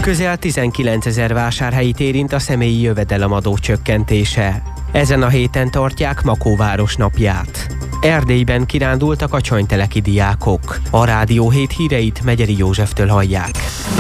Közel 19 000 vásárhelyit érint a személyi jövedelemadó csökkentése. Ezen a héten tartják Makóváros napját. Erdélyben kirándultak a csonyteleki diákok. A Rádió 7 híreit Megyeri Józseftől hallják.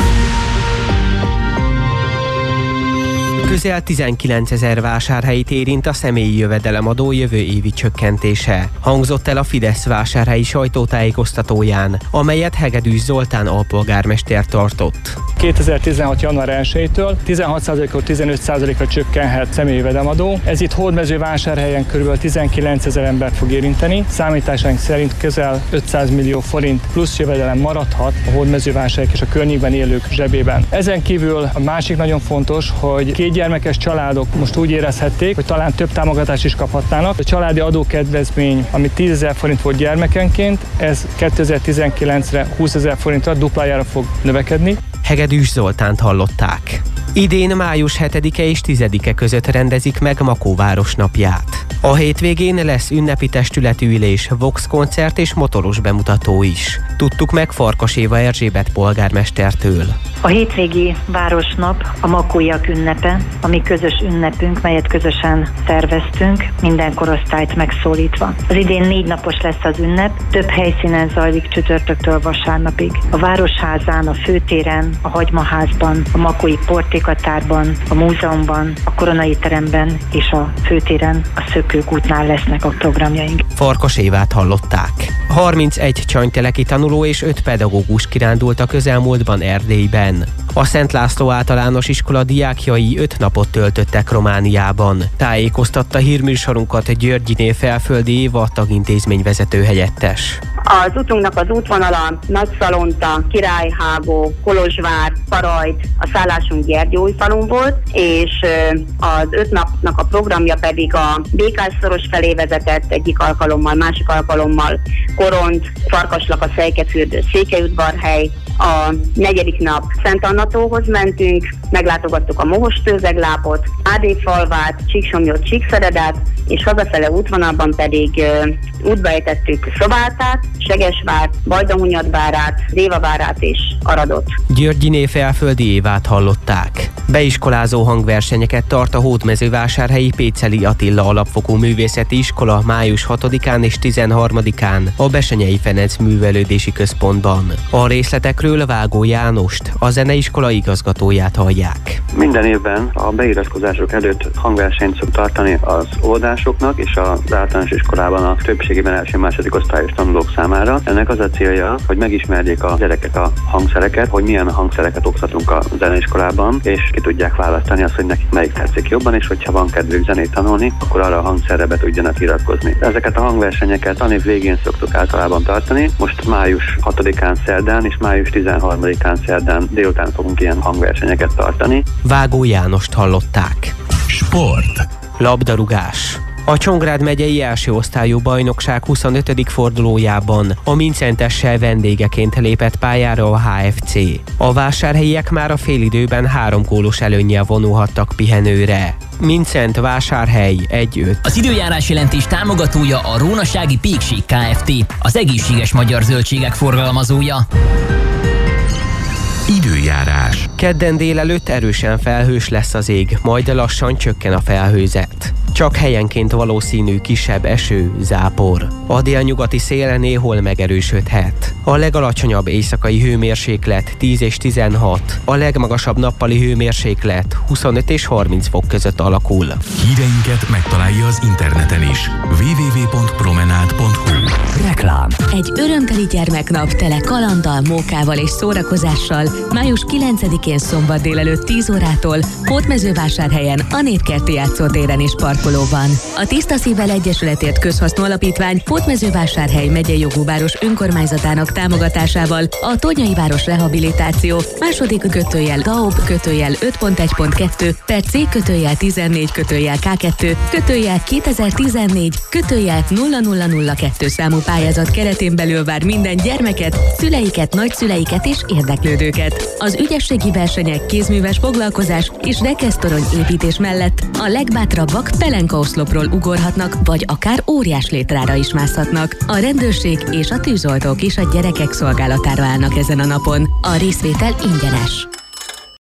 Közel 19 000 vásárhelyit érint a személyi jövedelemadó jövő évi csökkentése. Hangzott el a Fidesz vásárhelyi sajtótájékoztatóján, amelyet Hegedűs Zoltán alpolgármester tartott. 2016. január 1-től 16%-ról 15%-ra csökkenhet személyi jövedelemadó. Ez itt Hódmezővásárhelyen kb. 19 000 embert fog érinteni. Számításaink szerint közel 500 millió forint plusz jövedelem maradhat a Hódmezővásárhelyek és a környékben élők zsebében. Ezen kívül a másik nagyon fontos, hogy kétgyermekes családok most úgy érezhették, hogy talán több támogatást is kaphatnának. A családi adókedvezmény, ami 10 000 forint volt gyermekenként, ez 2019-re 20 000 forintra duplájára fog növekedni. Hegedűs Zoltánt hallották. Idén május 7-e és 10-e között rendezik meg Makóváros napját. A hétvégén lesz ünnepi testületű ülés, Vox koncert és motoros bemutató is. Tudtuk meg Farkas Éva Erzsébet polgármestertől. A hétvégi városnap a makóiak ünnepe, ami közös ünnepünk, melyet közösen szerveztünk, minden korosztályt megszólítva. Az idén 4 napos lesz az ünnep, több helyszínen zajlik csütörtöktől vasárnapig. A Városházán, a Főtéren, a Hagymaházban, a makói portékatárban, a múzeumban, a Koronai teremben és a Főtéren, a Szökők útnál lesznek a programjaink. Farkas Évát hallották. 31 csanyteleki tanuló és 5 pedagógus kirándult a közelmúltban Erdélyben. A Szent László általános iskola diákjai 5 napot töltöttek Romániában. Tájékoztatta hírműsorunkat Györgyiné Felföldi Éva tagintézmény vezető helyettes. Az utunknak az útvonala Nagyszalonta, Királyhágó, Kolozsvár, Parajd, a szállásunk Gyergyóújfalun volt, és az 5 napnak a programja pedig a Békás-szoros felé vezetett egyik alkalommal, másik alkalommal Koront, Farkaslaka, Szejkefürdő, Székelyudvarhely. A 4. nap Szent Annatóhoz mentünk, meglátogattuk a Mohos-Tőzeglápot, Ádéfalvát, Csíksomlyot, Csíkszeredát, és hazafele útvonalban pedig útba ejtettük Szobáltát, Segesvárt, Vajdahunyadvárát, Dévavárát és Aradot. Györgyiné Felföldi Évát hallották. Beiskolázó hangversenyeket tart a Hódmezővásárhelyi Péceli Attila Alapfokú Művészeti Iskola május 6-án és 13-án a Besenyei Ferenc Művelődési Központban. A részletekről Vágó Jánost, a zeneiskola igazgatóját hallják. Minden évben a beiratkozások előtt hangversenyt szok tartani az óvodásoknak és az általános iskolában a többségében első-második osztályos tanulók számára. Ennek az a célja, hogy megismerjék a gyerekek a hangszereket, hogy milyen hangszereket oktatunk a zeneiskolában, és ki tudják választani azt, hogy nekik melyik tetszik jobban, és hogyha van kedvük zenét tanulni, akkor arra a hangszerre be tudjanak iratkozni. Ezeket a hangversenyeket tanév végén szoktuk általában tartani. Most május 6-án szerdán és május 13-án szerdán délután fogunk ilyen hangversenyeket tartani. Vágó Jánost hallották. Sport. Labdarúgás. A Csongrád megyei első osztályú bajnokság 25. fordulójában a Mincentessel vendégeként lépett pályára a HFC. A vásárhelyiek már a félidőben 3 gólos előnnyel vonulhattak pihenőre. Mincent Vásárhely 1-5. Az időjárás jelentés támogatója a Rónasági Pékség Kft. Az egészséges magyar zöldségek forgalmazója. Időjárás. Kedden délelőtt erősen felhős lesz az ég, majd lassan csökken a felhőzet. Csak helyenként valószínű kisebb eső, zápor. A délnyugati szél néhol megerősödhet. A legalacsonyabb éjszakai hőmérséklet 10 és 16, a legmagasabb nappali hőmérséklet 25 és 30 fok között alakul. Híreinket megtalálja az interneten is. www.promenade.hu. Reklám. Egy örömteli gyermeknap tele kalanddal, mókával és szórakozással május 9-én szombat délelőtt 10 órától Hódmezővásárhelyen a Népkerti játszótéren és parkolóban. A Tiszta Szívvel Egyesületért Közhasznú Alapítvány Hódmezővásárhely megyei jogú város önkormányzatának támogatásával a Tonyai város rehabilitáció /TAOB 5.1.2 per C 14 K2 2014 0002 számú pályázat keretén belül vár minden gyermeket, szüleiket, nagyszüleiket és érdeklődőket. Az ügyességi versenyek, kézműves foglalkozás és rekesztorony építés mellett a legbátrabbak pelenkaoszlopról ugorhatnak, vagy akár óriás létrára is mászhatnak. A rendőrség és a tűzoltók is a gyerekek szolgálatára állnak ezen a napon. A részvétel ingyenes.